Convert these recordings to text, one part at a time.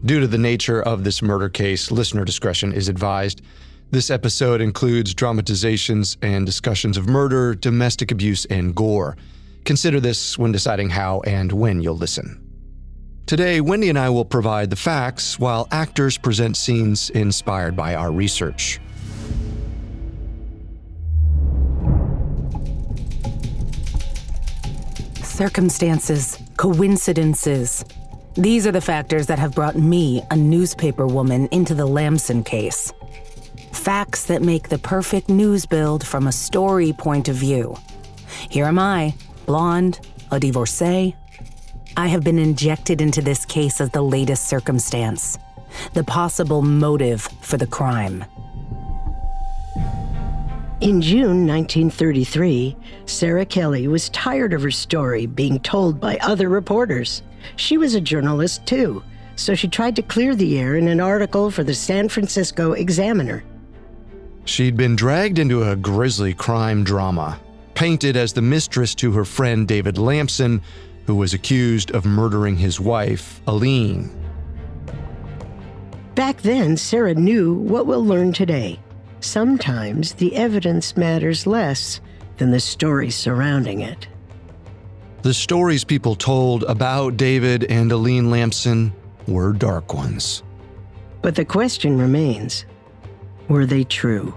Due to the nature of this murder case, listener discretion is advised. This episode includes dramatizations and discussions of murder, domestic abuse, and gore. Consider this when deciding how and when you'll listen. Today, Wendy and I will provide the facts while actors present scenes inspired by our research. Circumstances, coincidences. These are the factors that have brought me, a newspaper woman, into the Lamson case. Facts that make the perfect news build from a story point of view. Here am I, blonde, a divorcee. I have been injected into this case as the latest circumstance, the possible motive for the crime. In June 1933, Sarah Kelly was tired of her story being told by other reporters. She was a journalist too, so she tried to clear the air in an article for the San Francisco Examiner. She'd been dragged into a grisly crime drama, painted as the mistress to her friend David Lamson, who was accused of murdering his wife, Aline. Back then, Sarah knew what we'll learn today. Sometimes the evidence matters less than the story surrounding it. The stories people told about David and Aline Lamson were dark ones. But the question remains, were they true?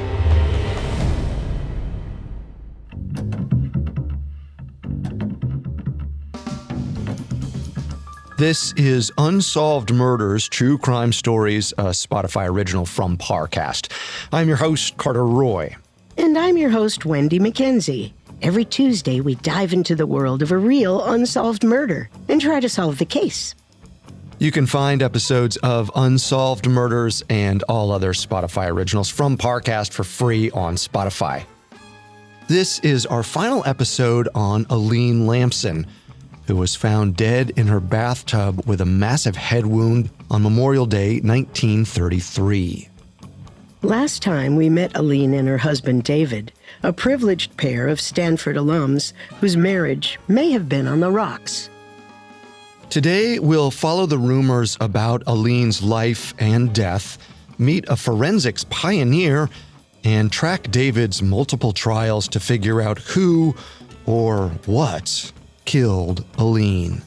This is Unsolved Murders, True Crime Stories, a Spotify original from Parcast. I'm your host, Carter Roy. And I'm your host, Wendy McKenzie. Every Tuesday, we dive into the world of a real unsolved murder and try to solve the case. You can find episodes of Unsolved Murders and all other Spotify originals from Parcast for free on Spotify. This is our final episode on Aline Lamson, who was found dead in her bathtub with a massive head wound on Memorial Day, 1933. Last time we met Aline and her husband David, a privileged pair of Stanford alums whose marriage may have been on the rocks. Today, we'll follow the rumors about Aline's life and death, meet a forensics pioneer, and track David's multiple trials to figure out who or what killed Aline.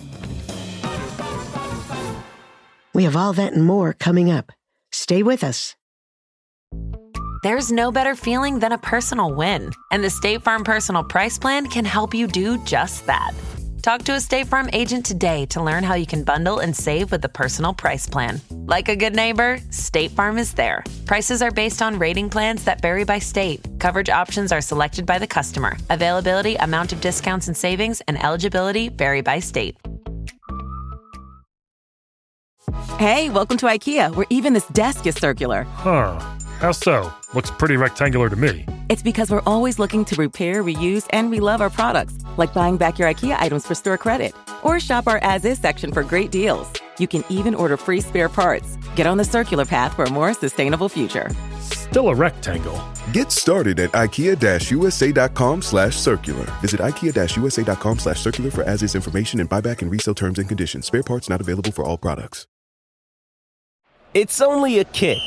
We have all that and more coming up. Stay with us. There's no better feeling than a personal win, and the State Farm Personal Price Plan can help you do just that. Talk to a State Farm agent today to learn how you can bundle and save with the Personal Price Plan. Like a good neighbor, State Farm is there. Prices are based on rating plans that vary by state. Coverage options are selected by the customer. Availability, amount of discounts and savings, and eligibility vary by state. Hey, welcome to IKEA, where even this desk is circular. Huh. How so? Looks pretty rectangular to me. It's because we're always looking to repair, reuse, and relove our products, like buying back your IKEA items for store credit. Or shop our as-is section for great deals. You can even order free spare parts. Get on the circular path for a more sustainable future. Still a rectangle. Get started at IKEA-USA.com/circular. Visit IKEA-USA.com/circular for as-is information and buyback and resale terms and conditions. Spare parts not available for all products. It's only a kick.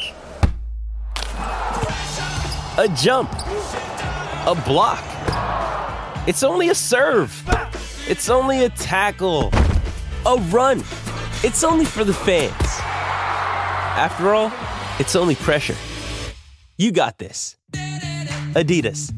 A jump. A block. It's only a serve. It's only a tackle. A run. It's only for the fans. After all, it's only pressure. You got this. Adidas.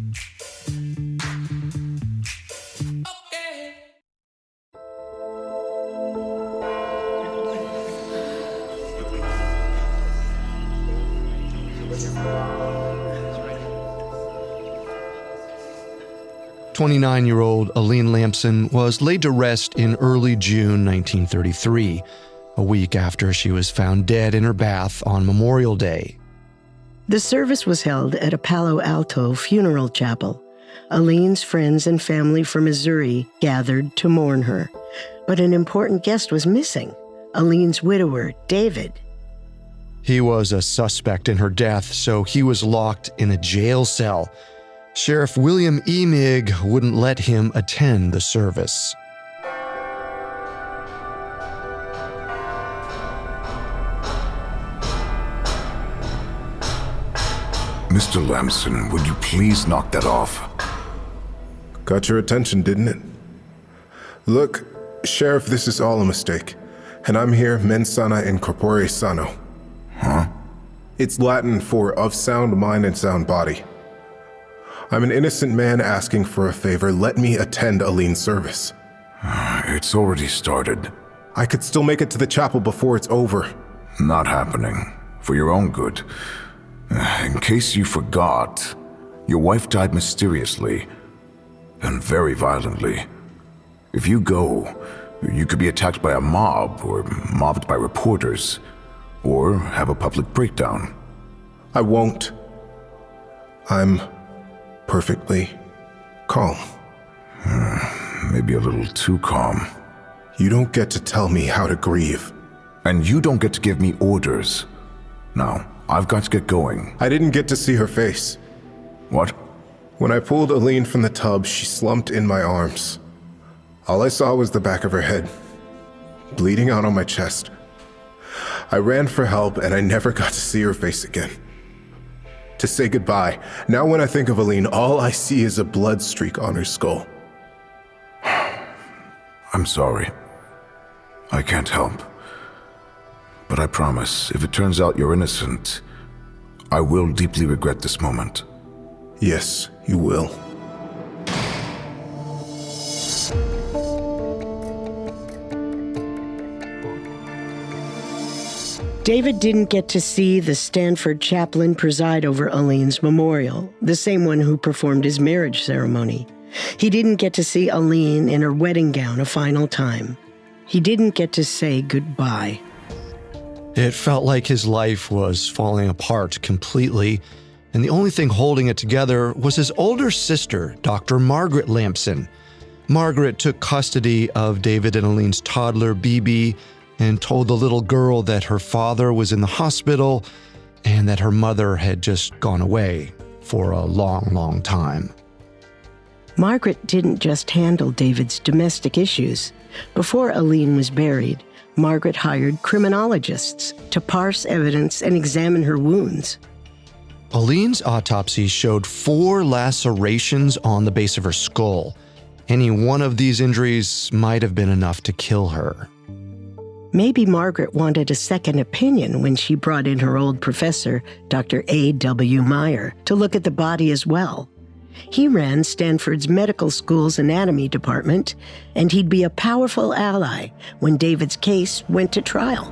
"29-year-old Aline Lamson was laid to rest in early June 1933, a week after she was found dead in her bath on Memorial Day. The service was held at a Palo Alto funeral chapel. Aline's friends and family from Missouri gathered to mourn her. But an important guest was missing, Aline's widower, David. He was a suspect in her death, so he was locked in a jail cell. Sheriff William E. Migg wouldn't let him attend the service. Mr. Lamson, would you please knock that off? Got your attention, didn't it? Look, Sheriff, this is all a mistake. And I'm here mens sana in corpore sano. Huh? It's Latin for of sound mind and sound body. I'm an innocent man asking for a favor. Let me attend Aline's service. It's already started. I could still make it to the chapel before it's over. Not happening. For your own good. In case you forgot, your wife died mysteriously and very violently. If you go, you could be attacked by a mob or mobbed by reporters or have a public breakdown. I won't. I'm perfectly calm. Maybe a little too calm. You don't get to tell me how to grieve. And you don't get to give me orders. Now, I've got to get going. I didn't get to see her face. What? When I pulled Aline from the tub, she slumped in my arms. All I saw was the back of her head, bleeding out on my chest. I ran for help, and I never got to see her face again. To say goodbye. Now when I think of Aline, all I see is a blood streak on her skull. I'm sorry. I can't help. But I promise, if it turns out you're innocent, I will deeply regret this moment. Yes, you will. David didn't get to see the Stanford chaplain preside over Aline's memorial, the same one who performed his marriage ceremony. He didn't get to see Aline in her wedding gown a final time. He didn't get to say goodbye. It felt like his life was falling apart completely, and the only thing holding it together was his older sister, Dr. Margaret Lamson. Margaret took custody of David and Aline's toddler, BB, and told the little girl that her father was in the hospital and that her mother had just gone away for a long, long time. Margaret didn't just handle David's domestic issues. Before Aline was buried, Margaret hired criminologists to parse evidence and examine her wounds. Aline's autopsy showed 4 lacerations on the base of her skull. Any one of these injuries might have been enough to kill her. Maybe Margaret wanted a second opinion when she brought in her old professor, Dr. A.W. Meyer, to look at the body as well. He ran Stanford's medical school's anatomy department, and he'd be a powerful ally when David's case went to trial.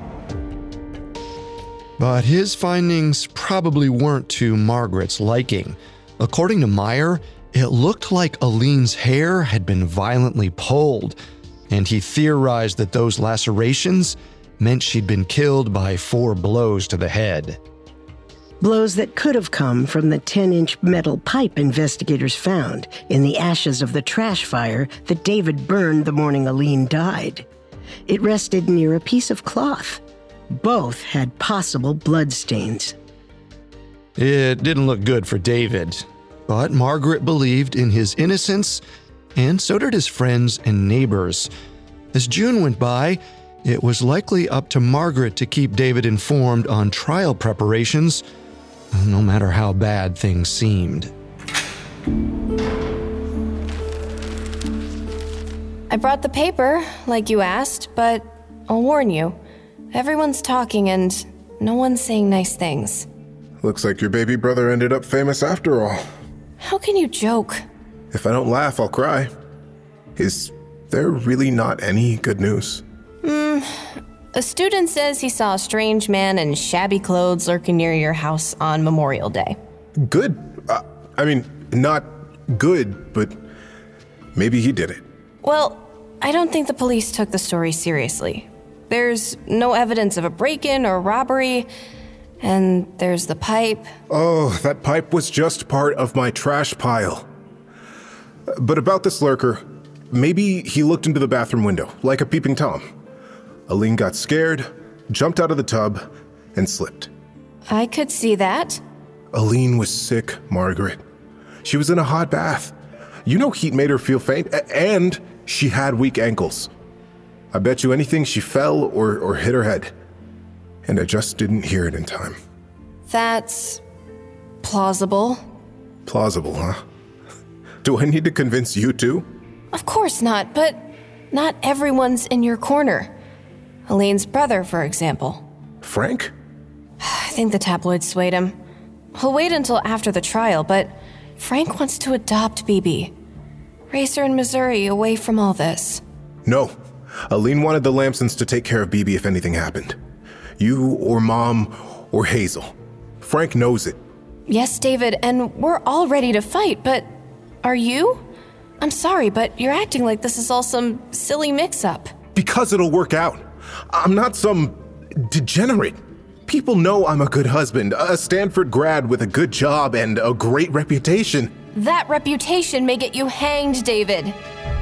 But his findings probably weren't to Margaret's liking. According to Meyer, it looked like Aline's hair had been violently pulled, and he theorized that those lacerations meant she'd been killed by 4 blows to the head. Blows that could have come from the 10-inch metal pipe investigators found in the ashes of the trash fire that David burned the morning Aline died. It rested near a piece of cloth. Both had possible blood stains. It didn't look good for David, but Margaret believed in his innocence, and so did his friends and neighbors. As June went by, it was likely up to Margaret to keep David informed on trial preparations, no matter how bad things seemed. I brought the paper, like you asked, but I'll warn you, everyone's talking and no one's saying nice things. Looks like your baby brother ended up famous after all. How can you joke? If I don't laugh, I'll cry. Is there really not any good news? A student says he saw a strange man in shabby clothes lurking near your house on Memorial Day. Good? Not good, but maybe he did it. Well, I don't think the police took the story seriously. There's no evidence of a break-in or robbery, and there's the pipe. Oh, that pipe was just part of my trash pile. But about this lurker, maybe he looked into the bathroom window, like a peeping Tom. Aline got scared, jumped out of the tub, and slipped. I could see that. Aline was sick, Margaret. She was in a hot bath. You know heat made her feel faint, and she had weak ankles. I bet you anything she fell or hit her head. And I just didn't hear it in time. That's plausible. Plausible, huh? Do I need to convince you too? Of course not, but not everyone's in your corner. Elaine's brother, for example. Frank? I think the tabloids swayed him. He'll wait until after the trial, but Frank wants to adopt BB. Raise her in Missouri, away from all this. No. Aline wanted the Lamsons to take care of BB if anything happened. You or Mom or Hazel. Frank knows it. Yes, David, and we're all ready to fight, but are you? I'm sorry, but you're acting like this is all some silly mix-up. Because it'll work out. I'm not some degenerate. People know I'm a good husband, a Stanford grad with a good job and a great reputation. That reputation may get you hanged, David.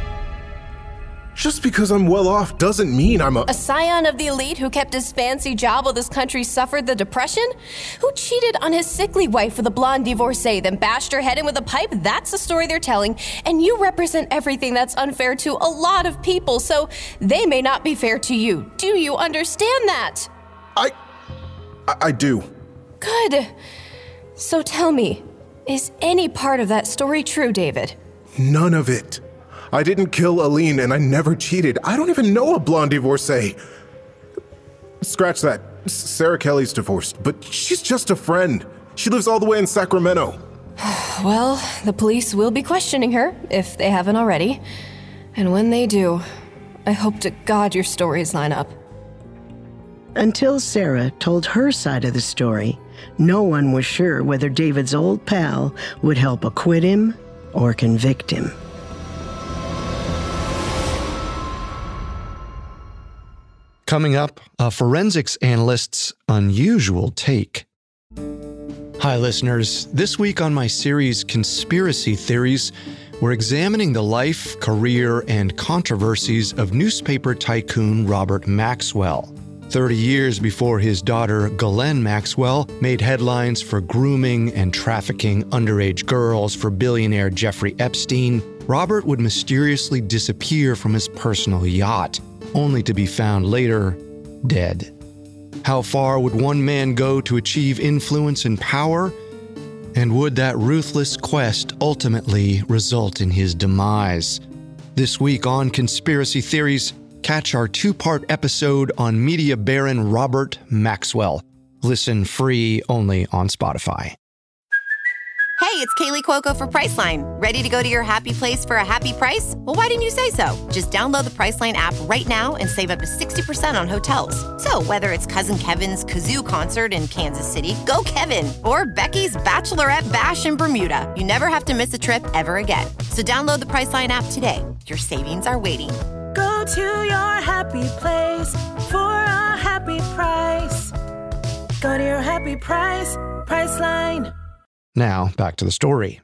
Just because I'm well off doesn't mean I'm a scion of the elite who kept his fancy job while this country suffered the Depression? Who cheated on his sickly wife with a blonde divorcee, then bashed her head in with a pipe? That's the story they're telling. And you represent everything that's unfair to a lot of people, so they may not be fair to you. Do you understand that? I do. Good. So tell me, is any part of that story true, David? None of it. I didn't kill Aline and I never cheated. I don't even know a blonde divorcee. Scratch that. Sarah Kelly's divorced, but she's just a friend. She lives all the way in Sacramento. Well, the police will be questioning her, if they haven't already. And when they do, I hope to God your stories line up. Until Sarah told her side of the story, no one was sure whether David's old pal would help acquit him or convict him. Coming up, a forensics analyst's unusual take. Hi, listeners. This week on my series Conspiracy Theories, we're examining the life, career, and controversies of newspaper tycoon Robert Maxwell. 30 years before his daughter, Ghislaine Maxwell, made headlines for grooming and trafficking underage girls for billionaire Jeffrey Epstein, Robert would mysteriously disappear from his personal yacht, only to be found later dead. How far would one man go to achieve influence and power? And would that ruthless quest ultimately result in his demise? This week on Conspiracy Theories, catch our two-part episode on media baron Robert Maxwell. Listen free only on Spotify. Hey, it's Kaylee Cuoco for Priceline. Ready to go to your happy place for a happy price? Well, why didn't you say so? Just download the Priceline app right now and save up to 60% on hotels. So whether it's Cousin Kevin's Kazoo Concert in Kansas City, go Kevin, or Becky's Bachelorette Bash in Bermuda, you never have to miss a trip ever again. So download the Priceline app today. Your savings are waiting. Go to your happy place for a happy price. Go to your happy price, Priceline. Now, back to the story.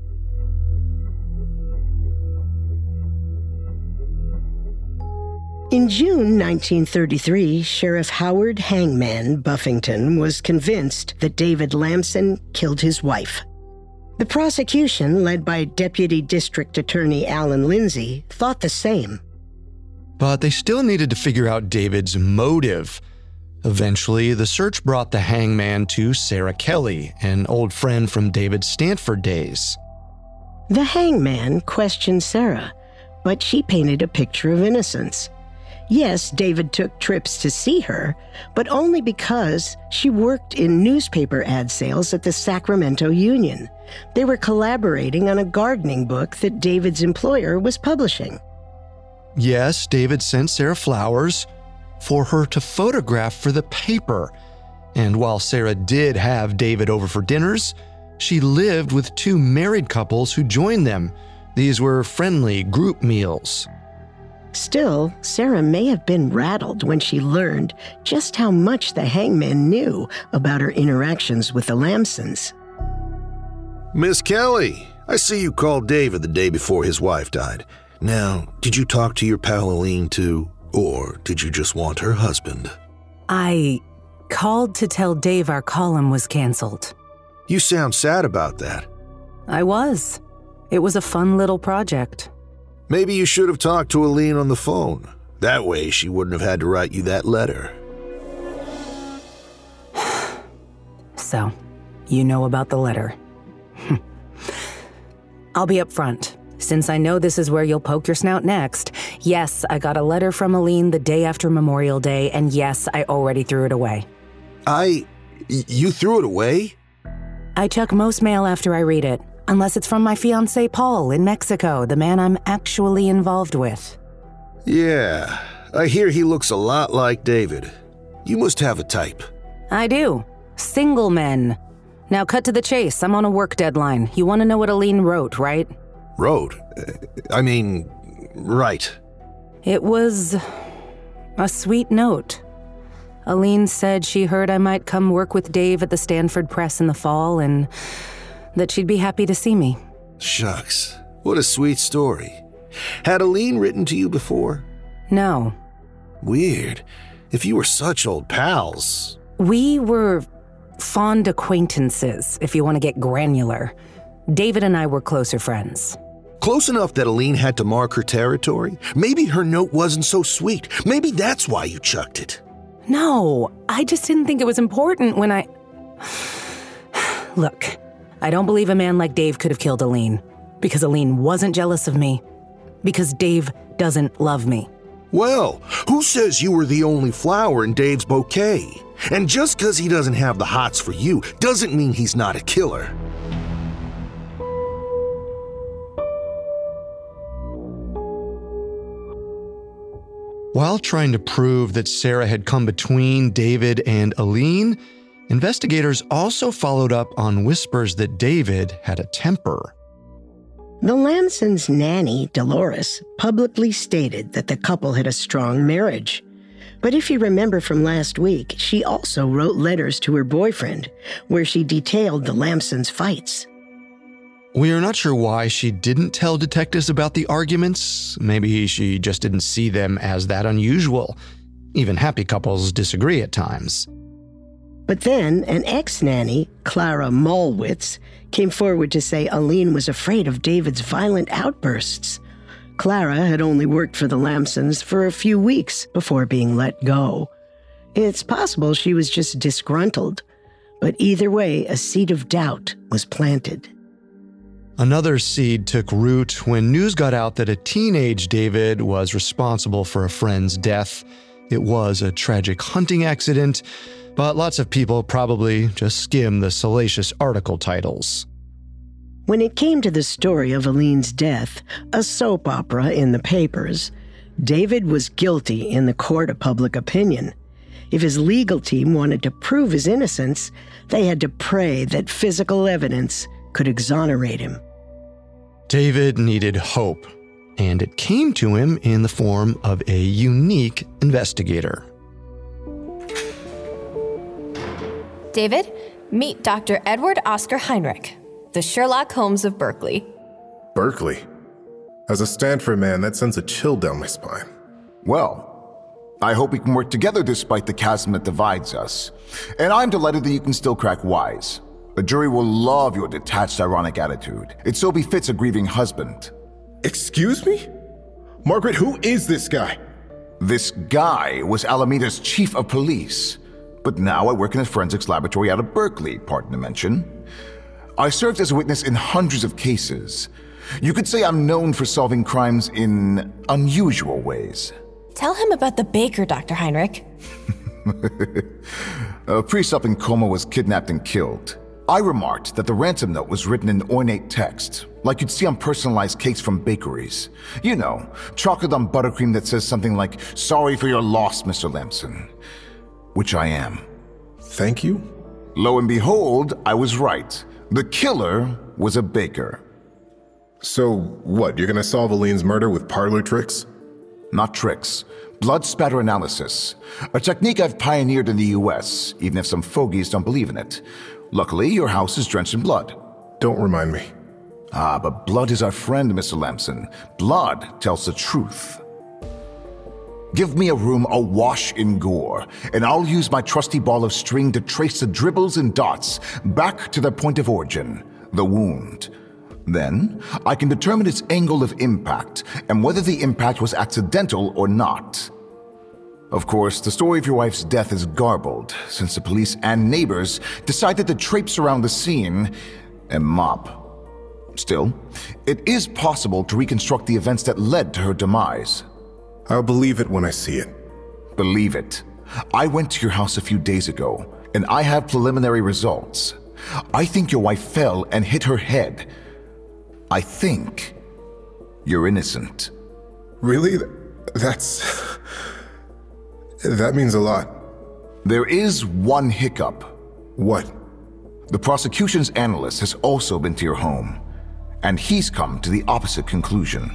In June 1933, Sheriff Howard Hangman Buffington was convinced that David Lamson killed his wife. The prosecution, led by Deputy District Attorney Alan Lindsay, thought the same. But they still needed to figure out David's motive. Eventually, the search brought the hangman to Sarah Kelly, an old friend from David's Stanford days. The hangman questioned Sarah, but she painted a picture of innocence. Yes, David took trips to see her, but only because she worked in newspaper ad sales at the Sacramento Union. They were collaborating on a gardening book that David's employer was publishing. Yes, David sent Sarah flowers for her to photograph for the paper. And while Sarah did have David over for dinners, she lived with two married couples who joined them. These were friendly group meals. Still, Sarah may have been rattled when she learned just how much the hangman knew about her interactions with the Lamsons. Miss Kelly, I see you called David the day before his wife died. Now, did you talk to your pal Aline too? Or did you just want her husband? I called to tell Dave our column was canceled. You sound sad about that. I was. It was a fun little project. Maybe you should have talked to Aline on the phone. That way she wouldn't have had to write you that letter. So, You know about the letter. I'll be upfront. Since I know this is where you'll poke your snout next, yes, I got a letter from Aline the day after Memorial Day, and yes, I already threw it away. You threw it away? I check most mail after I read it, unless it's from my fiancé Paul in Mexico, the man I'm actually involved with. Yeah, I hear he looks a lot like David. You must have a type. I do. Single men. Now cut to the chase. I'm on a work deadline. You want to know what Aline wrote, right? Wrote? Right. It was a sweet note. Aline said she heard I might come work with Dave at the Stanford Press in the fall and that she'd be happy to see me. Shucks, what a sweet story. Had Aline written to you before? No. Weird. If you were such old pals. We were fond acquaintances, if you want to get granular. David and I were closer friends. Close enough that Aline had to mark her territory? Maybe her note wasn't so sweet. Maybe that's why you chucked it. No, I just didn't think it was important when I... Look, I don't believe a man like Dave could have killed Aline. Because Aline wasn't jealous of me. Because Dave doesn't love me. Well, who says you were the only flower in Dave's bouquet? And just because he doesn't have the hots for you doesn't mean he's not a killer. While trying to prove that Sarah had come between David and Aline, investigators also followed up on whispers that David had a temper. The Lamsons' nanny, Dolores, publicly stated that the couple had a strong marriage. But if you remember from last week, she also wrote letters to her boyfriend, where she detailed the Lamsons' fights. We are not sure why she didn't tell detectives about the arguments. Maybe she just didn't see them as that unusual. Even happy couples disagree at times. But then an ex-nanny, Clara Mollwitz, came forward to say Aline was afraid of David's violent outbursts. Clara had only worked for the Lamsons for a few weeks before being let go. It's possible she was just disgruntled, but either way, a seed of doubt was planted. Another seed took root when news got out that a teenage David was responsible for a friend's death. It was a tragic hunting accident, but lots of people probably just skimmed the salacious article titles. When it came to the story of Aline's death, a soap opera in the papers, David was guilty in the court of public opinion. If his legal team wanted to prove his innocence, they had to pray that physical evidence could exonerate him. David needed hope, and it came to him in the form of a unique investigator. David, meet Dr. Edward Oscar Heinrich, the Sherlock Holmes of Berkeley. Berkeley? As a Stanford man, that sends a chill down my spine. Well, I hope we can work together despite the chasm that divides us. And I'm delighted that you can still crack wise. A jury will love your detached, ironic attitude. It so befits a grieving husband. Excuse me? Margaret, who is this guy? This guy was Alameda's chief of police. But now I work in a forensics laboratory out of Berkeley, pardon the mention. I served as a witness in hundreds of cases. You could say I'm known for solving crimes in unusual ways. Tell him about the baker, Dr. Heinrich. A priest up in Como was kidnapped and killed. I remarked that the ransom note was written in ornate text, like you'd see on personalized cakes from bakeries. You know, chocolate on buttercream that says something like, "Sorry for your loss, Mr. Lamson." Which I am. Thank you? Lo and behold, I was right. The killer was a baker. So what, you're gonna solve Aline's murder with parlor tricks? Not tricks. Blood spatter analysis. A technique I've pioneered in the US, even if some fogies don't believe in it. Luckily, your house is drenched in blood. Don't remind me. Ah, but blood is our friend, Mr. Lamson. Blood tells the truth. Give me a room awash in gore, and I'll use my trusty ball of string to trace the dribbles and dots back to their point of origin, the wound. Then, I can determine its angle of impact and whether the impact was accidental or not. Of course, the story of your wife's death is garbled, since the police and neighbors decided to traipse around the scene and mop. Still, it is possible to reconstruct the events that led to her demise. I'll believe it when I see it. Believe it. I went to your house a few days ago, and I have preliminary results. I think your wife fell and hit her head. I think you're innocent. Really? That means a lot. There is one hiccup. What? The prosecution's analyst has also been to your home, and he's come to the opposite conclusion.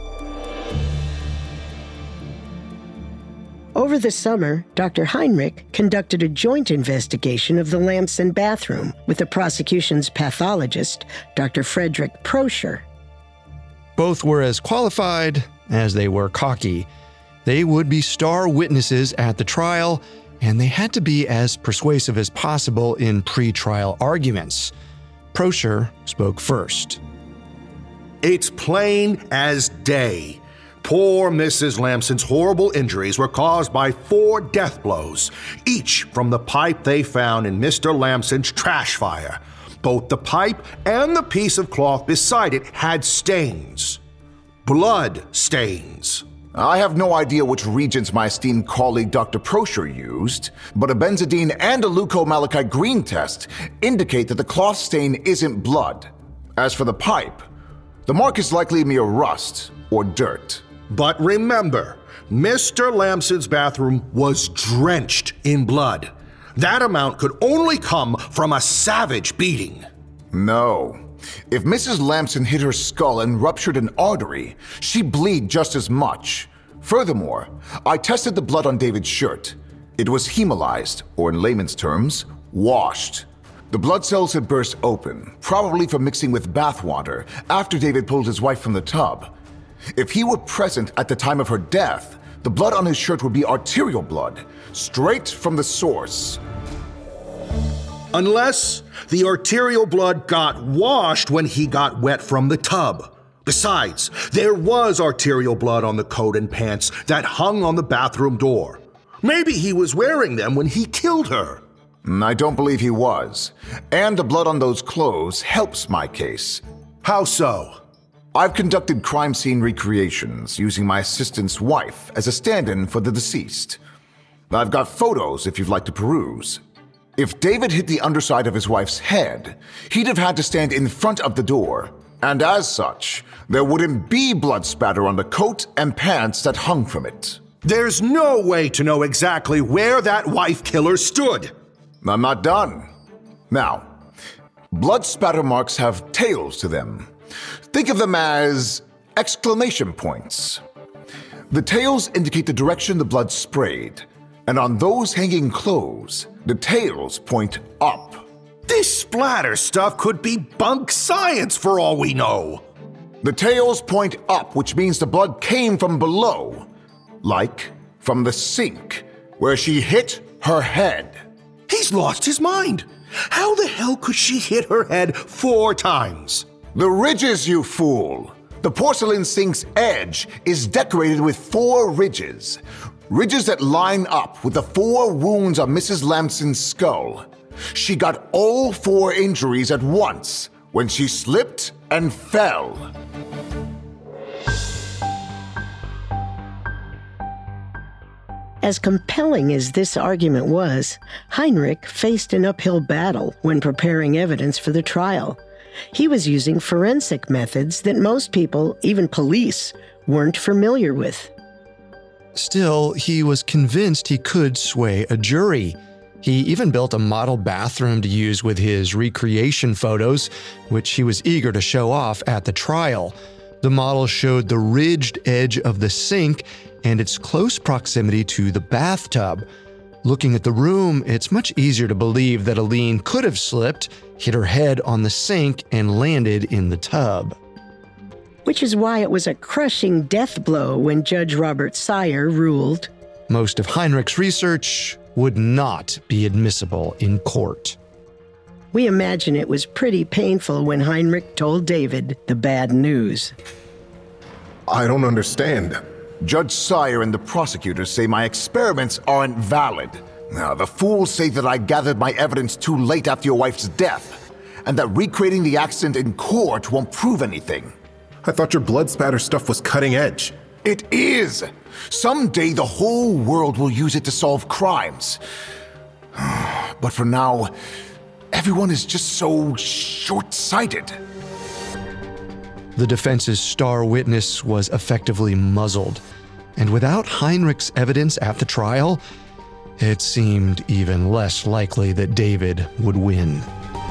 Over the summer, Dr. Heinrich conducted a joint investigation of the Lamson bathroom with the prosecution's pathologist, Dr. Frederick Prosher. Both were as qualified as they were cocky. They would be star witnesses at the trial, and they had to be as persuasive as possible in pre-trial arguments. Prosher spoke first. It's plain as day. Poor Mrs. Lamson's horrible injuries were caused by 4 death blows, each from the pipe they found in Mr. Lamson's trash fire. Both the pipe and the piece of cloth beside it had stains. Blood stains. I have no idea which reagents my esteemed colleague Dr. Prosher used, but a benzidine and a leucomalachite green test indicate that the cloth stain isn't blood. As for the pipe, the mark is likely mere rust or dirt. But remember, Mr. Lamson's bathroom was drenched in blood. That amount could only come from a savage beating. No. If Mrs. Lamson hit her skull and ruptured an artery, she'd bleed just as much. Furthermore, I tested the blood on David's shirt. It was hemolyzed, or in layman's terms, washed. The blood cells had burst open, probably from mixing with bathwater after David pulled his wife from the tub. If he were present at the time of her death, the blood on his shirt would be arterial blood, straight from the source. Unless the arterial blood got washed when he got wet from the tub. Besides, there was arterial blood on the coat and pants that hung on the bathroom door. Maybe he was wearing them when he killed her. I don't believe he was. And the blood on those clothes helps my case. How so? I've conducted crime scene recreations using my assistant's wife as a stand-in for the deceased. I've got photos if you'd like to peruse. If David hit the underside of his wife's head, he'd have had to stand in front of the door, and as such, there wouldn't be blood spatter on the coat and pants that hung from it. There's no way to know exactly where that wife killer stood. I'm not done. Now, blood spatter marks have tails to them. Think of them as exclamation points. The tails indicate the direction the blood sprayed, and on those hanging clothes, the tails point up. This splatter stuff could be bunk science for all we know. The tails point up, which means the blood came from below, like from the sink, where she hit her head. He's lost his mind. How the hell could she hit her head 4 times? The ridges, you fool! The porcelain sink's edge is decorated with 4 ridges. Ridges that line up with the 4 wounds on Mrs. Lamson's skull. She got all 4 injuries at once when she slipped and fell. As compelling as this argument was, Heinrich faced an uphill battle when preparing evidence for the trial. He was using forensic methods that most people, even police, weren't familiar with. Still, he was convinced he could sway a jury. He even built a model bathroom to use with his recreation photos, which he was eager to show off at the trial. The model showed the ridged edge of the sink and its close proximity to the bathtub. Looking at the room, it's much easier to believe that Aline could have slipped, hit her head on the sink, and landed in the tub. Which is why it was a crushing death blow when Judge Robert Syer ruled most of Heinrich's research would not be admissible in court. We imagine it was pretty painful when Heinrich told David the bad news. I don't understand. Judge Sire and the prosecutors say my experiments aren't valid. Now, the fools say that I gathered my evidence too late after your wife's death, and that recreating the accident in court won't prove anything. I thought your blood spatter stuff was cutting edge. It is! Someday the whole world will use it to solve crimes. But for now, everyone is just so short-sighted. The defense's star witness was effectively muzzled, and without Heinrich's evidence at the trial, it seemed even less likely that David would win.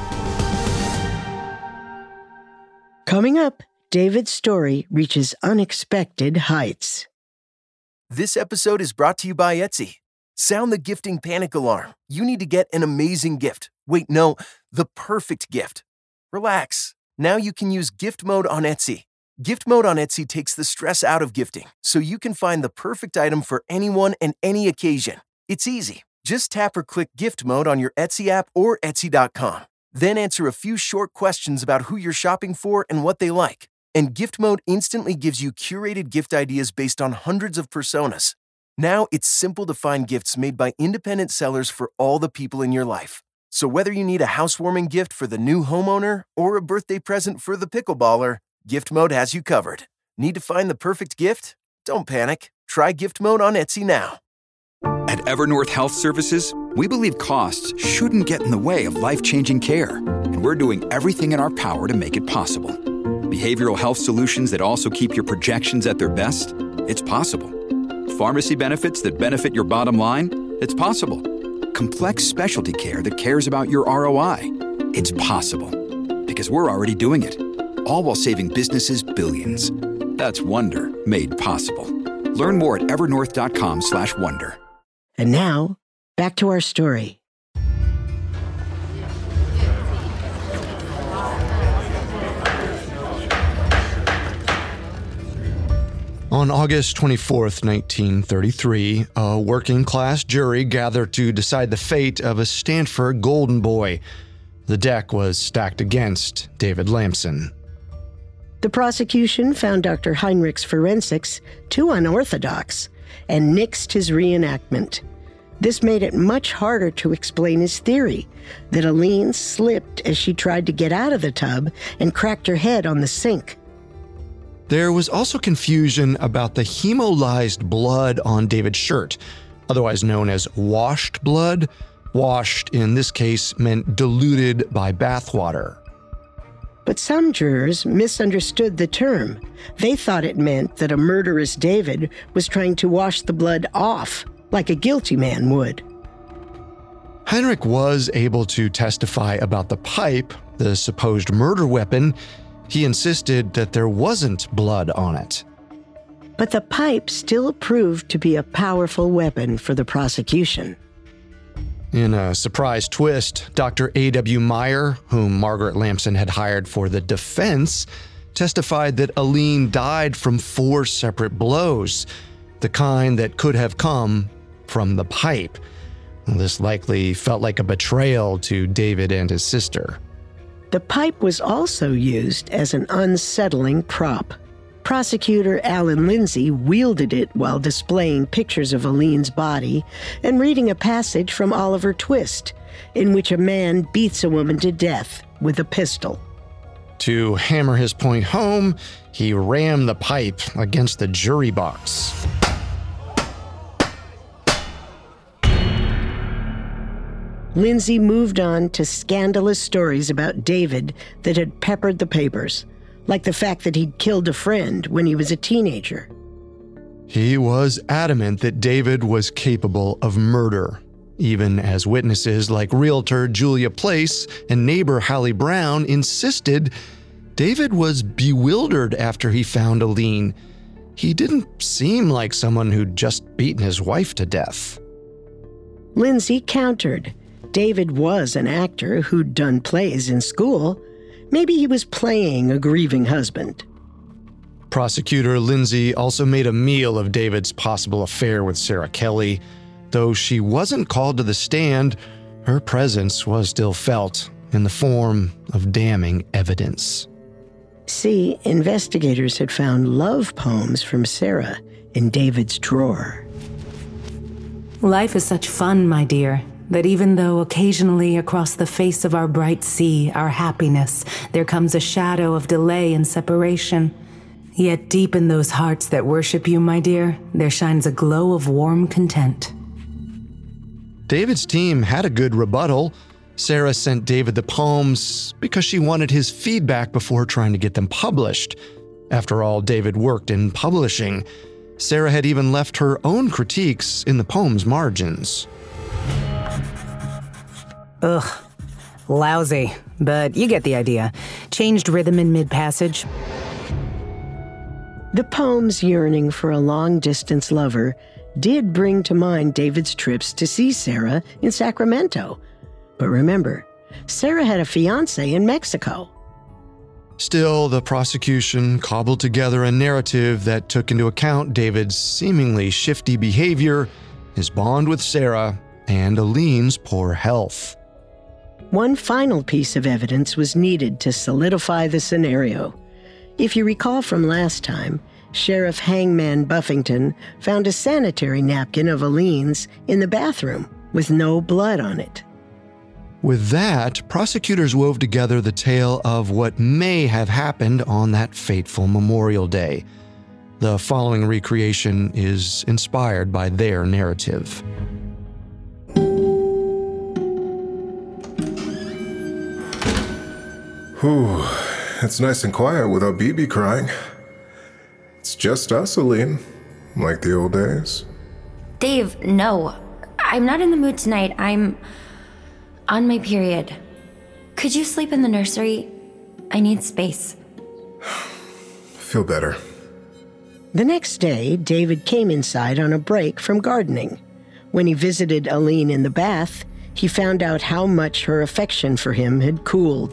Coming up, David's story reaches unexpected heights. This episode is brought to you by Etsy. Sound the gifting panic alarm. You need to get an amazing gift. Wait, no, the perfect gift. Relax. Now you can use gift mode on Etsy. Gift mode on Etsy takes the stress out of gifting, so you can find the perfect item for anyone and any occasion. It's easy. Just tap or click gift mode on your Etsy app or Etsy.com. Then answer a few short questions about who you're shopping for and what they like. And gift mode instantly gives you curated gift ideas based on hundreds of personas. Now it's simple to find gifts made by independent sellers for all the people in your life. So whether you need a housewarming gift for the new homeowner or a birthday present for the pickleballer, Gift Mode has you covered. Need to find the perfect gift? Don't panic. Try Gift Mode on Etsy now. At Evernorth Health Services, we believe costs shouldn't get in the way of life-changing care, and we're doing everything in our power to make it possible. Behavioral health solutions that also keep your projections at their best? It's possible. Pharmacy benefits that benefit your bottom line? It's possible. Complex specialty care that cares about your ROI? It's possible. Because we're already doing it. All while saving businesses billions. That's Wonder made possible. Learn more at evernorth.com/wonder. And now, back to our story. On August 24th, 1933, a working-class jury gathered to decide the fate of a Stanford Golden Boy. The deck was stacked against David Lamson. The prosecution found Dr. Heinrich's forensics too unorthodox and nixed his reenactment. This made it much harder to explain his theory that Aline slipped as she tried to get out of the tub and cracked her head on the sink. There was also confusion about the hemolyzed blood on David's shirt, otherwise known as washed blood. Washed, in this case, meant diluted by bathwater. But some jurors misunderstood the term. They thought it meant that a murderous David was trying to wash the blood off, like a guilty man would. Heinrich was able to testify about the pipe, the supposed murder weapon. He insisted that there wasn't blood on it. But the pipe still proved to be a powerful weapon for the prosecution. In a surprise twist, Dr. A.W. Meyer, whom Margaret Lamson had hired for the defense, testified that Aline died from 4 separate blows, the kind that could have come from the pipe. This likely felt like a betrayal to David and his sister. The pipe was also used as an unsettling prop. Prosecutor Alan Lindsay wielded it while displaying pictures of Aline's body and reading a passage from Oliver Twist, in which a man beats a woman to death with a pistol. To hammer his point home, he rammed the pipe against the jury box. Lindsay moved on to scandalous stories about David that had peppered the papers, like the fact that he'd killed a friend when he was a teenager. He was adamant that David was capable of murder, even as witnesses like realtor Julia Place and neighbor Hallie Brown insisted David was bewildered after he found Aline. He didn't seem like someone who'd just beaten his wife to death. Lindsay countered. David was an actor who'd done plays in school. Maybe he was playing a grieving husband. Prosecutor Lindsay also made a meal of David's possible affair with Sarah Kelly. Though she wasn't called to the stand, her presence was still felt in the form of damning evidence. See, investigators had found love poems from Sarah in David's drawer. Life is such fun, my dear, that even though occasionally across the face of our bright sea, our happiness, there comes a shadow of delay and separation, yet deep in those hearts that worship you, my dear, there shines a glow of warm content. David's team had a good rebuttal. Sarah sent David the poems because she wanted his feedback before trying to get them published. After all, David worked in publishing. Sarah had even left her own critiques in the poem's margins. Ugh, lousy, but you get the idea. Changed rhythm in mid-passage. The poem's yearning for a long-distance lover did bring to mind David's trips to see Sarah in Sacramento. But remember, Sarah had a fiancé in Mexico. Still, the prosecution cobbled together a narrative that took into account David's seemingly shifty behavior, his bond with Sarah, and Aline's poor health. One final piece of evidence was needed to solidify the scenario. If you recall from last time, Sheriff Hangman Buffington found a sanitary napkin of Aline's in the bathroom with no blood on it. With that, prosecutors wove together the tale of what may have happened on that fateful Memorial Day. The following recreation is inspired by their narrative. Whew, it's nice and quiet without BB crying. It's just us, Aline, like the old days. Dave, no. I'm not in the mood tonight. I'm on my period. Could you sleep in the nursery? I need space. Feel better. The next day, David came inside on a break from gardening. When he visited Aline in the bath, he found out how much her affection for him had cooled.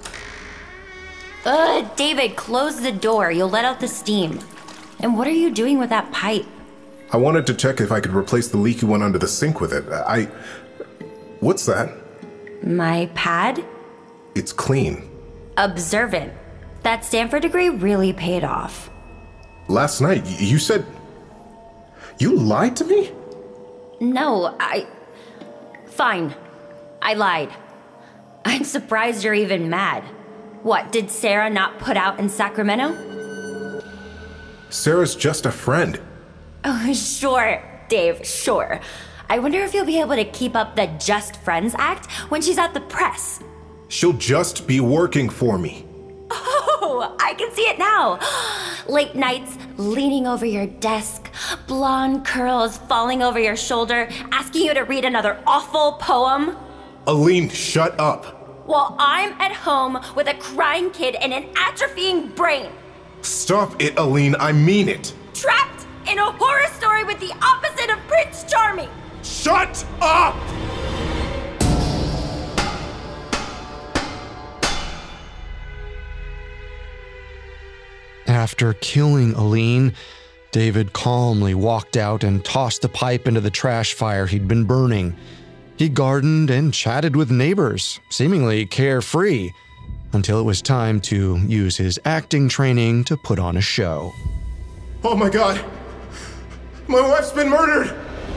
David, close the door. You'll let out the steam. And what are you doing with that pipe? I wanted to check if I could replace the leaky one under the sink with it. What's that? My pad? It's clean. Observant. That Stanford degree really paid off. Last night, you said... You lied to me? No, Fine. I lied. I'm surprised you're even mad. What, did Sarah not put out in Sacramento? Sarah's just a friend. Oh, sure, Dave, sure. I wonder if you'll be able to keep up the Just Friends act when she's at the press. She'll just be working for me. Oh, I can see it now. Late nights, leaning over your desk, blonde curls falling over your shoulder, asking you to read another awful poem. Aline, shut up. While I'm at home with a crying kid and an atrophying brain. Stop it, Aline, I mean it. Trapped in a horror story with the opposite of Prince Charming. Shut up! After killing Aline, David calmly walked out and tossed the pipe into the trash fire he'd been burning. He gardened and chatted with neighbors, seemingly carefree, until it was time to use his acting training to put on a show. Oh my God! My wife's been murdered!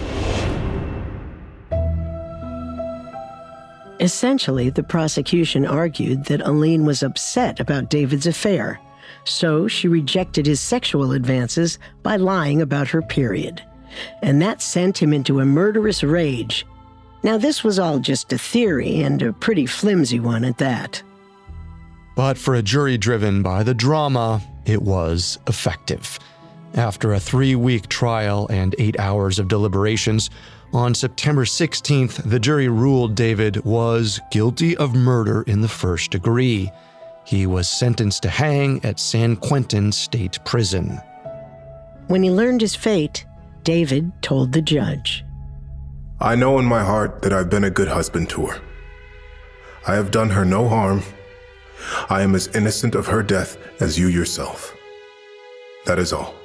Essentially, the prosecution argued that Aline was upset about David's affair, so she rejected his sexual advances by lying about her period. And that sent him into a murderous rage. Now, this was all just a theory, and a pretty flimsy one at that. But for a jury driven by the drama, it was effective. After a 3-week trial and 8 hours of deliberations, on September 16th, the jury ruled David was guilty of murder in the first degree. He was sentenced to hang at San Quentin State Prison. When he learned his fate, David told the judge, I know in my heart that I've been a good husband to her. I have done her no harm. I am as innocent of her death as you yourself. That is all.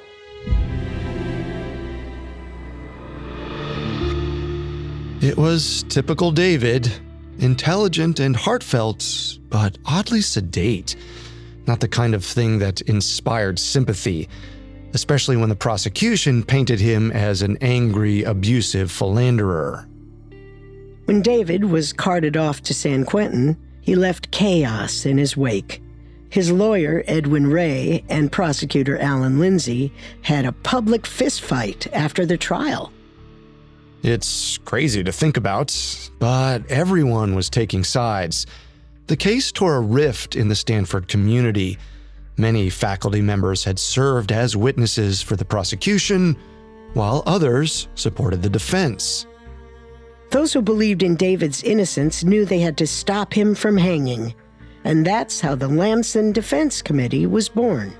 It was typical David, intelligent and heartfelt, but oddly sedate. Not the kind of thing that inspired sympathy. especially when the prosecution painted him as an angry, abusive philanderer. When David was carted off to San Quentin, he left chaos in his wake. His lawyer, Edwin Ray, and prosecutor Alan Lindsay had a public fistfight after the trial. It's crazy to think about, but everyone was taking sides. The case tore a rift in the Stanford community. Many faculty members had served as witnesses for the prosecution, while others supported the defense. Those who believed in David's innocence knew they had to stop him from hanging, and that's how the Lamson Defense Committee was born.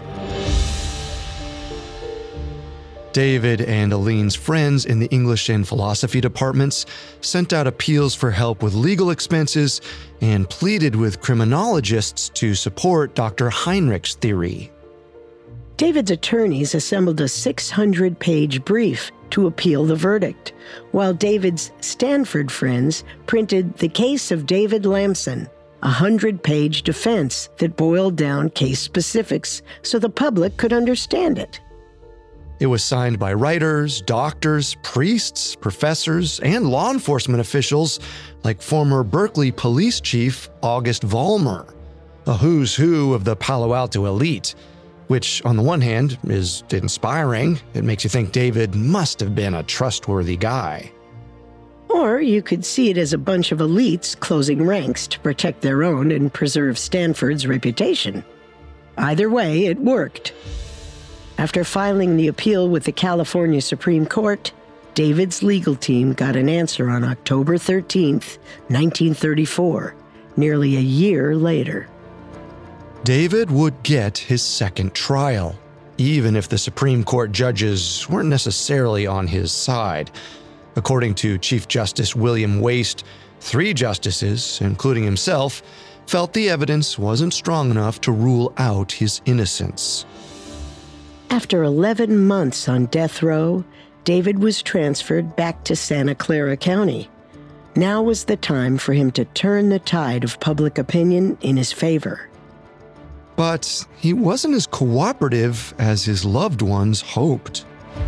David and Aline's friends in the English and philosophy departments sent out appeals for help with legal expenses and pleaded with criminologists to support Dr. Heinrich's theory. David's attorneys assembled a 600-page brief to appeal the verdict, while David's Stanford friends printed The Case of David Lamson, a 100-page defense that boiled down case specifics so the public could understand it. It was signed by writers, doctors, priests, professors, and law enforcement officials like former Berkeley police chief August Vollmer, a who's who of the Palo Alto elite, which on the one hand is inspiring. It makes you think David must have been a trustworthy guy. Or you could see it as a bunch of elites closing ranks to protect their own and preserve Stanford's reputation. Either way, it worked. After filing the appeal with the California Supreme Court, David's legal team got an answer on October 13th, 1934, nearly a year later. David would get his second trial, even if the Supreme Court judges weren't necessarily on his side. According to Chief Justice William Waste, 3 justices, including himself, felt the evidence wasn't strong enough to rule out his innocence. After 11 months on death row, David was transferred back to Santa Clara County. Now was the time for him to turn the tide of public opinion in his favor. But he wasn't as cooperative as his loved ones hoped.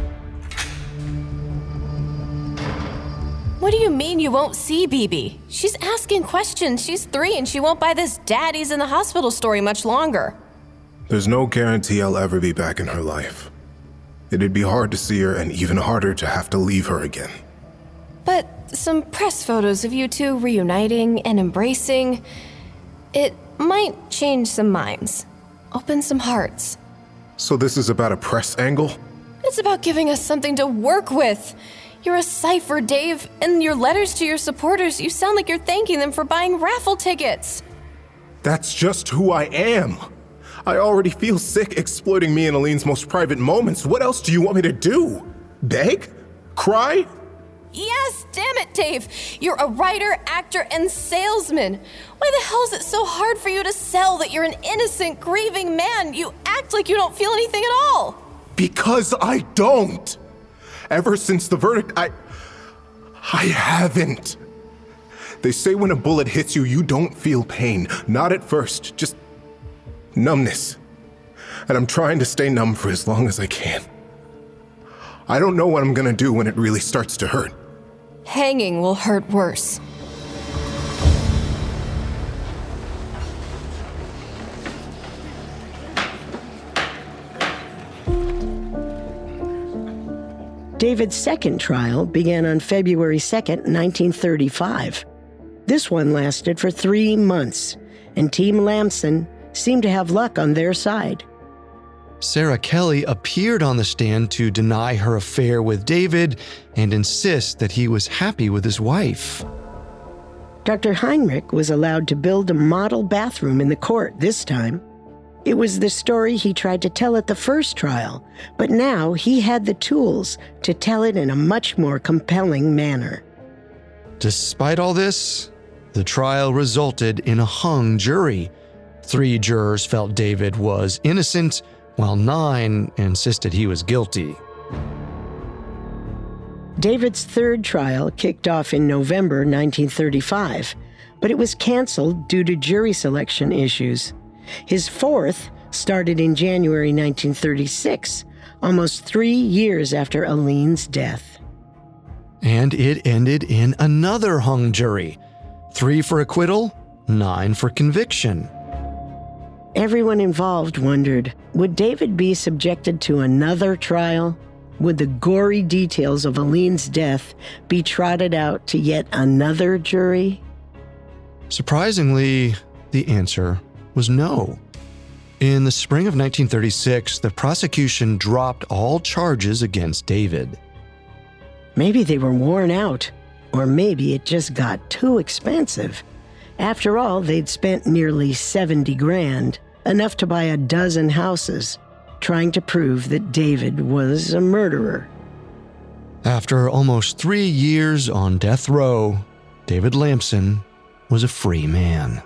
What do you mean you won't see Bibi? She's asking questions. She's 3 and she won't buy this daddy's in the hospital story much longer. There's no guarantee I'll ever be back in her life. It'd be hard to see her and even harder to have to leave her again. But some press photos of you two reuniting and embracing, it might change some minds, open some hearts. So this is about a press angle? It's about giving us something to work with. You're a cipher, Dave. In your letters to your supporters, you sound like you're thanking them for buying raffle tickets. That's just who I am. I already feel sick exploiting me and Aline's most private moments. What else do you want me to do? Beg? Cry? Yes, damn it, Dave. You're a writer, actor, and salesman. Why the hell is it so hard for you to sell that you're an innocent, grieving man? You act like you don't feel anything at all. Because I don't. Ever since the verdict, I haven't. They say when a bullet hits you, you don't feel pain. Not at first, just numbness. And I'm trying to stay numb for as long as I can. I don't know what I'm gonna do when it really starts to hurt. Hanging will hurt worse. David's second trial began on February 2nd, 1935. This one lasted for 3 months, and Team Lamson seemed to have luck on their side. Sarah Kelly appeared on the stand to deny her affair with David and insist that he was happy with his wife. Dr. Heinrich was allowed to build a model bathroom in the court this time. It was the story he tried to tell at the first trial, but now he had the tools to tell it in a much more compelling manner. Despite all this, the trial resulted in a hung jury. 3 jurors felt David was innocent, while 9 insisted he was guilty. David's third trial kicked off in November 1935, but it was canceled due to jury selection issues. His fourth started in January 1936, almost 3 years after Aline's death. And it ended in another hung jury. 3 for acquittal, 9 for conviction. Everyone involved wondered, would David be subjected to another trial? Would the gory details of Aline's death be trotted out to yet another jury? Surprisingly, the answer was no. In the spring of 1936, the prosecution dropped all charges against David. Maybe they were worn out, or maybe it just got too expensive. After all, they'd spent nearly $70,000, enough to buy a dozen houses, trying to prove that David was a murderer. After almost 3 years on death row, David Lamson was a free man.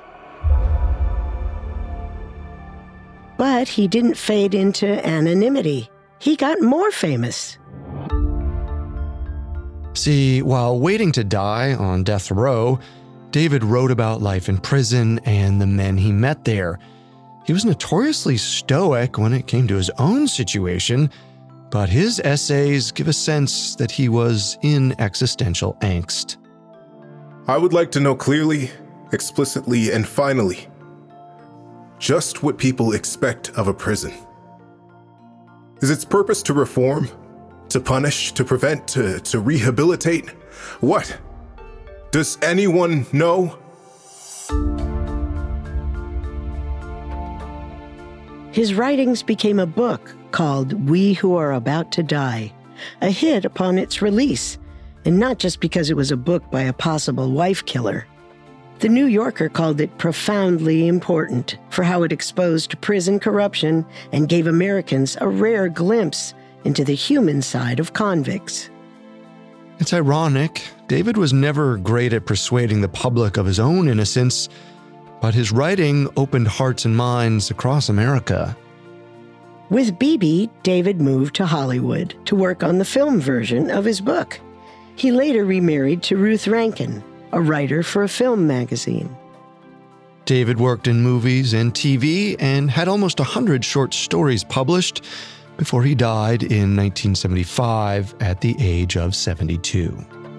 But he didn't fade into anonymity. He got more famous. See, while waiting to die on death row, David wrote about life in prison and the men he met there. He was notoriously stoic when it came to his own situation, but his essays give a sense that he was in existential angst. I would like to know clearly, explicitly, and finally, just what people expect of a prison. Is its purpose to reform, to punish, to prevent, to rehabilitate? What? Does anyone know? His writings became a book called We Who Are About to Die, a hit upon its release, and not just because it was a book by a possible wife killer. The New Yorker called it profoundly important for how it exposed prison corruption and gave Americans a rare glimpse into the human side of convicts. It's ironic, David was never great at persuading the public of his own innocence, but his writing opened hearts and minds across America. With Beebe, David moved to Hollywood to work on the film version of his book. He later remarried to Ruth Rankin, a writer for a film magazine. David worked in movies and TV and had almost 100 short stories published before he died in 1975 at the age of 72.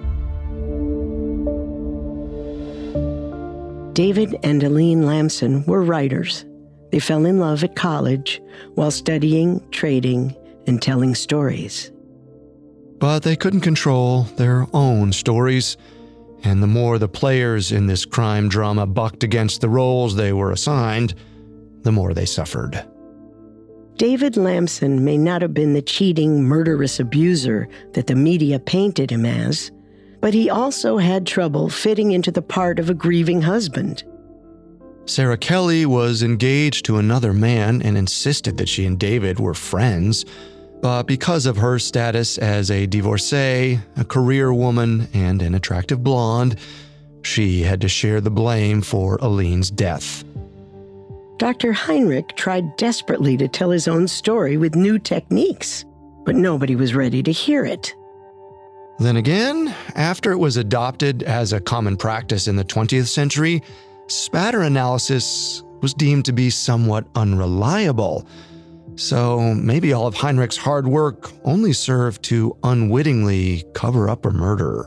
David and Aline Lamson were writers. They fell in love at college while studying, trading, and telling stories. But they couldn't control their own stories, and the more the players in this crime drama bucked against the roles they were assigned, the more they suffered. David Lamson may not have been the cheating, murderous abuser that the media painted him as, but he also had trouble fitting into the part of a grieving husband. Sarah Kelly was engaged to another man and insisted that she and David were friends, but because of her status as a divorcee, a career woman, and an attractive blonde, she had to share the blame for Aline's death. Dr. Heinrich tried desperately to tell his own story with new techniques, but nobody was ready to hear it. Then again, after it was adopted as a common practice in the 20th century, spatter analysis was deemed to be somewhat unreliable. So maybe all of Heinrich's hard work only served to unwittingly cover up a murder.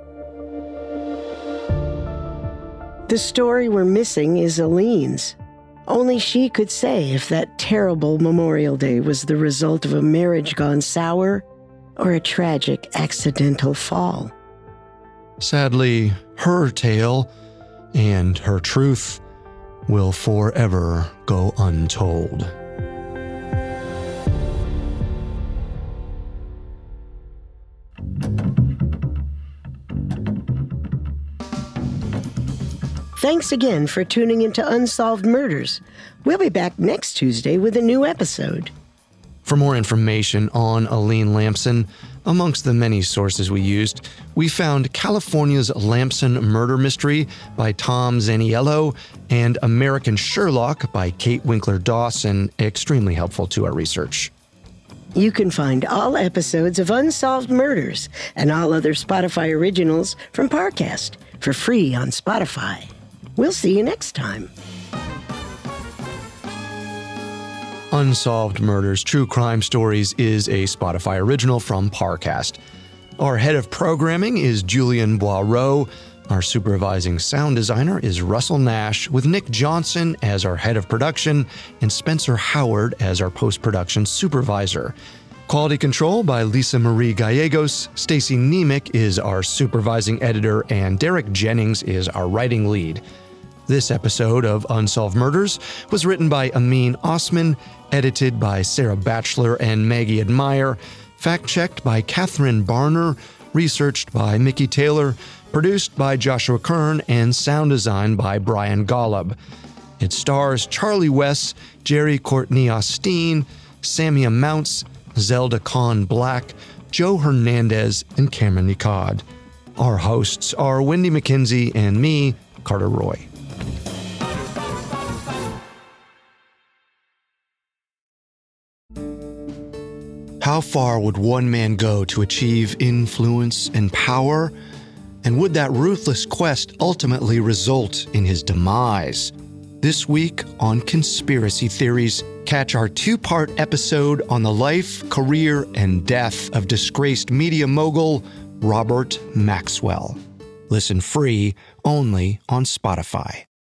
The story we're missing is Aline's. Only she could say if that terrible Memorial Day was the result of a marriage gone sour or a tragic accidental fall. Sadly, her tale and her truth will forever go untold. Thanks again for tuning into Unsolved Murders. We'll be back next Tuesday with a new episode. For more information on Aline Lamson, amongst the many sources we used, we found California's Lamson Murder Mystery by Tom Zaniello and American Sherlock by Kate Winkler Dawson, extremely helpful to our research. You can find all episodes of Unsolved Murders and all other Spotify originals from Parcast for free on Spotify. We'll see you next time. Unsolved Murders True Crime Stories is a Spotify original from Parcast. Our head of programming is Julian Boireau. Our supervising sound designer is Russell Nash, with Nick Johnson as our head of production and Spencer Howard as our post-production supervisor. Quality control by Lisa Marie Gallegos. Stacy Nemec is our supervising editor, and Derek Jennings is our writing lead. This episode of Unsolved Murders was written by Amin Osman, edited by Sarah Batchelor and Maggie Admire, fact-checked by Catherine Barner, researched by Mickey Taylor, produced by Joshua Kern, and sound designed by Brian Golub. It stars Charlie Wess, Jerry Courtney Osteen, Samia Mounts, Zelda Khan Black, Joe Hernandez, and Cameron Nicod. Our hosts are Wendy McKenzie and me, Carter Roy. How far would one man go to achieve influence and power? And would that ruthless quest ultimately result in his demise? This week on Conspiracy Theories, catch our two-part episode on the life, career, and death of disgraced media mogul Robert Maxwell. Listen free only on Spotify.